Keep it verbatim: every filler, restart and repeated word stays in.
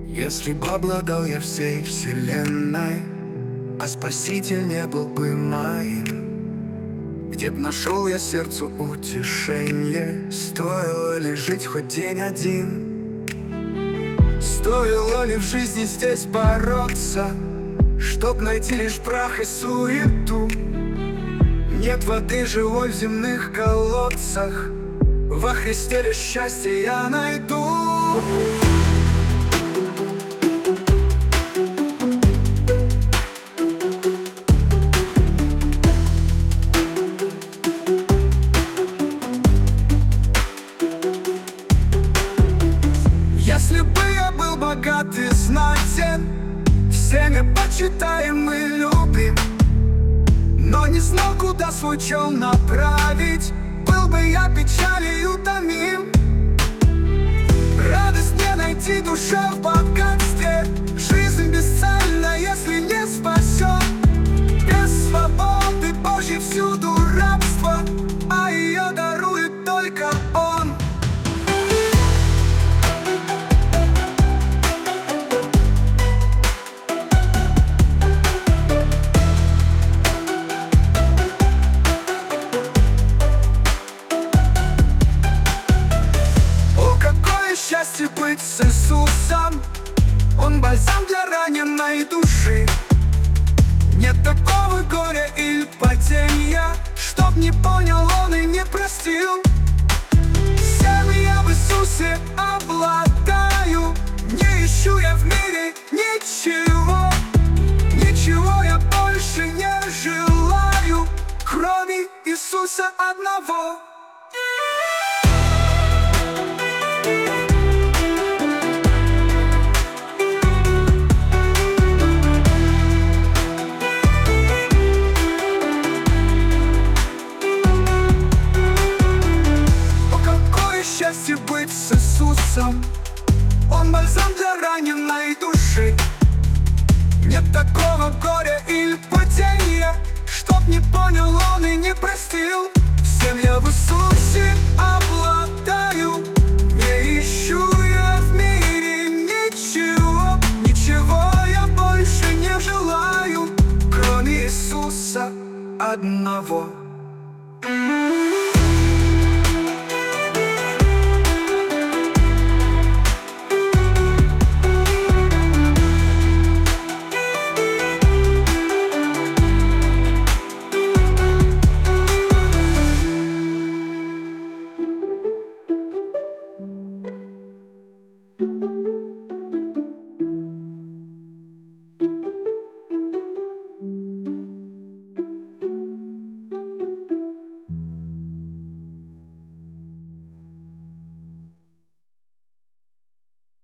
Если бы обладал я всей вселенной, а Спаситель не был бы моим, где б нашел я сердцу утешение? Стоило ли жить хоть день один? Стоило ли в жизни здесь бороться, чтоб найти лишь прах и суету? Нет воды живой в земных колодцах, во Христе лишь счастье я найду. Если бы я был богат и знатен, всеми почитаем и любим, но не знал, куда свой чел направить, был бы я печалью томим. Радость не найти душе в богатстве, жизнь бесцельна, если не спасет. Без свободы Божьей всюду рабство, а ее дарует только Он. Счастье быть с Иисусом, Он бальзам для раненой души. Нет такого горя или падения, чтоб не понял Он и не простил. Всем я в Иисусе обладаю, не ищу я в мире ничего. Ничего я больше не желаю, кроме Иисуса одного. Счастье быть с Иисусом, Он бальзам для раненой души. Нет такого горя или падения, чтоб не понял Он и не простил. Всем я в Иисусе обладаю, не ищу я в мире ничего. Ничего я больше не желаю, кроме Иисуса одного.